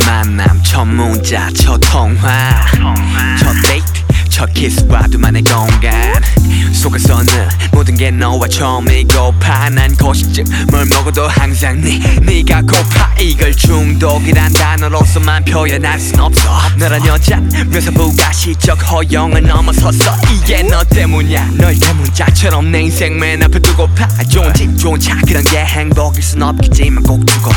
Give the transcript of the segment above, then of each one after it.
만남 첫 문자 첫 통화 첫 데이트 첫 키스와 둘만의 공간 속에서는 모든 게 너와 처음이고파 난 고식증 뭘 먹어도 항상 네가 고파 이걸 중독이란 단어로서만 표현할 순 없어 너란 여잔 묘사부가 시적 허용을 넘어섰어 이게 너 때문이야 널 대문자처럼 내 인생 맨 앞에 두고파 좋은 집 좋은 차 그런 게 행복일 순 없겠지만 꼭 두고파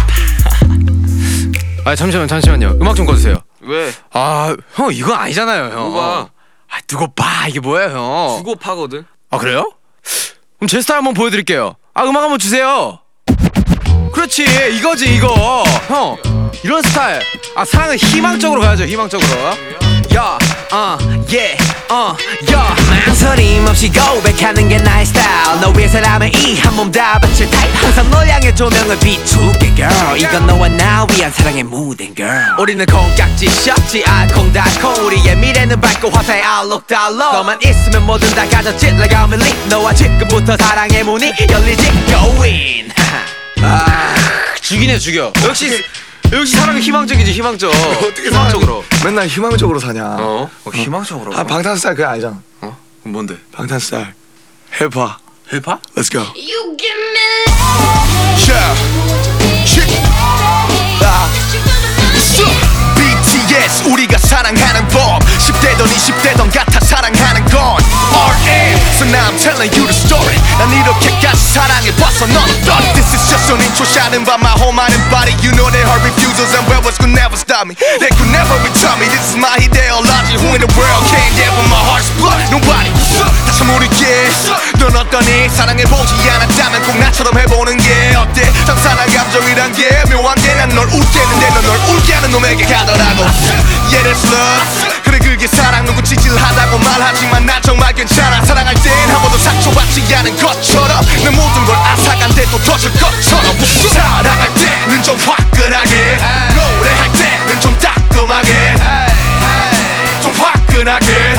아 잠시만요. 음악 좀 꺼주세요. 왜? 아 형 이건 아니잖아요 형. 누가? 아 두고 봐 이게 뭐예요 형? 두고 파거든. 아 그래요? 그럼 제 스타일 한번 보여드릴게요. 아 음악 한번 주세요. 그렇지 이거지 이거. 형 이런 스타일. 아 사랑은 희망적으로 가야죠 희망적으로. 야, 망설임 없이 고백하는 게 나의 스타일 너 위해서라면 이 한 몸 다 바칠 타입 항상 널 향해 조명을 비추게 girl 이건 너와 나 위한 사랑의 무대인 girl 우리는 콩깍지 셔츠 알콩달콩 우리의 미래는 밝고 화사의 알록달록 너만 있으면 뭐든 다 가졌지 like Emily 너와 지금부터 사랑의 문이 열리지 go in 죽이네 죽여. 역시 사랑은 희망적이지 희망적. 어떻게 희망적으로. 맨날 희망적으로 사냐. 희망적으로. 아 방탄스타일 그거 알잖아. 그럼 뭔데? 방탄스타일 힙합. 힙합? Let's go. You give me BTS 우리가 사랑하는 법 10대던 20대던 같아 사랑하는 건 RM So now I'm telling you the story 난 이렇게까지 사랑해봤어 넌 어떤 This is just an intro shining by my whole mind and body You know they heard refusals and rebels could never stop me They could never return me This is my ideology Who in the world can't get with my heart's blood Nobody 다시 모르게 넌 어떠니 사랑해보지 않았다면 꼭 나처럼 해보는 게 어때 상상한 감정이란 게 묘한 게 난 널 웃게 했는데 넌 널 울게 하는 놈에게 가더라고 Yeah that's love 그래 그게 사랑 누구 찌질하다고 말하지만 난 정말 괜찮아 사랑할 땐 한 번도 상처받지 않은 것처럼 내 모든 걸 앗아간데도 터질 것처럼 사랑할 때는 좀 화끈하게 노래할 때는 좀 따끔하게 좀 화끈하게